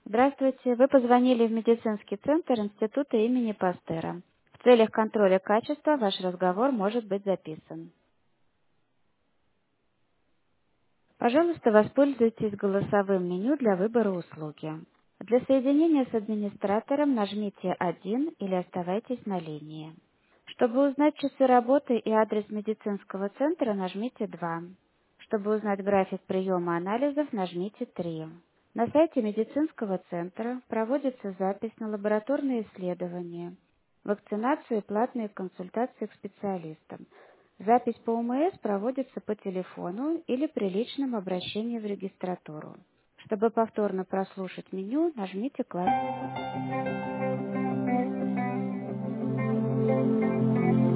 Здравствуйте. Вы позвонили в медицинский центр Института имени Пастера. В целях контроля качества ваш разговор может быть записан. Пожалуйста, воспользуйтесь голосовым меню для выбора услуги. Для соединения с администратором нажмите 1 или оставайтесь на линии. Чтобы узнать часы работы и адрес медицинского центра, нажмите 2. Чтобы узнать график приема анализов, нажмите 3. На сайте медицинского центра проводится запись на лабораторные исследования, вакцинацию и платные консультации к специалистам. Запись по ОМС проводится по телефону или при личном обращении в регистратуру. Чтобы повторно прослушать меню, нажмите клавишу.